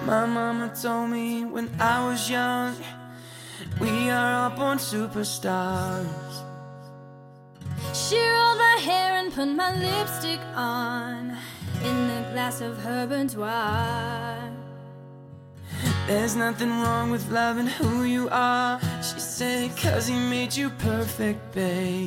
My mama told me when I was young, we are all born superstars. She rolled my hair and put my lipstick on in a glass of her boudoir. There's nothing wrong with loving who you are, she said, 'cause he made you perfect, babe.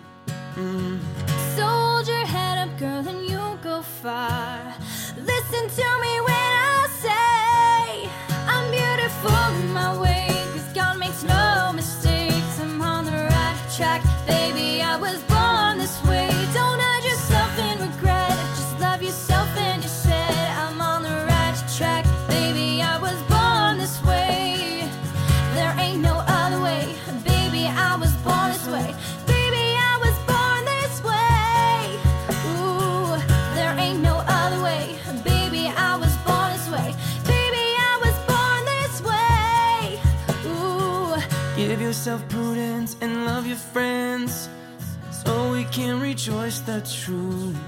So hold your head up, girl, and you'll go far. Listen to me when I say I'm beautiful in my way, 'cause God makes no mistakes. I'm on the right track, baby, I was born this way. Don't hide yourself in regret, just love yourself and you said I'm on the right track, baby, I was born this way. There ain't no other way, baby, I was born this way. Baby, I was born this way. Ooh, there ain't no other way, baby, I was born this way. Baby, I was born this way. Ooh. Give yourself prudence and love your friends, so we can rejoice the truth.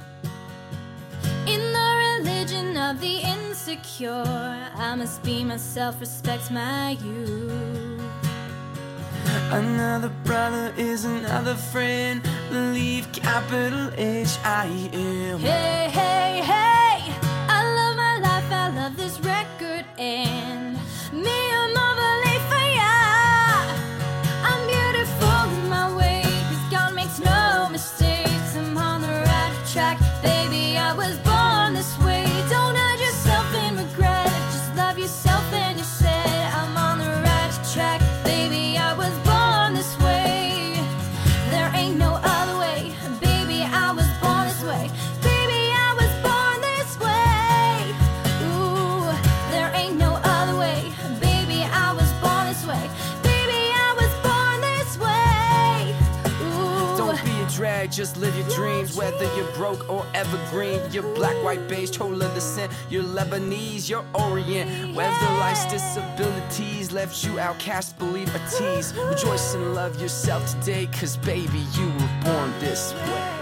In the religion of the insecure, I must be myself, respect my youth. Another brother is another friend, believe capital H-I-M. Hey, hey, hey, I love my life, I love this record, and me, I'm overly for ya. I'm beautiful in my way, 'cause God makes no mistakes. I'm on the right track, baby, I was born this way. Don't hide yourself in regret, just love yourself and you said I'm on the right track, baby, I was born this way. There ain't no other way, baby, I was born this way. Baby, I was born this way. Ooh, there ain't no other way, baby, I was born this way. Baby, I was born this way. Ooh. Don't be a drag, just live your dreams. Whether you're broke or evergreen, you're black, white, beige, total descent. You're Lebanese, you're Orient. Whether life's disabilities left you outcast, believe a tease. Rejoice and love yourself today, 'cause baby, you were born this way.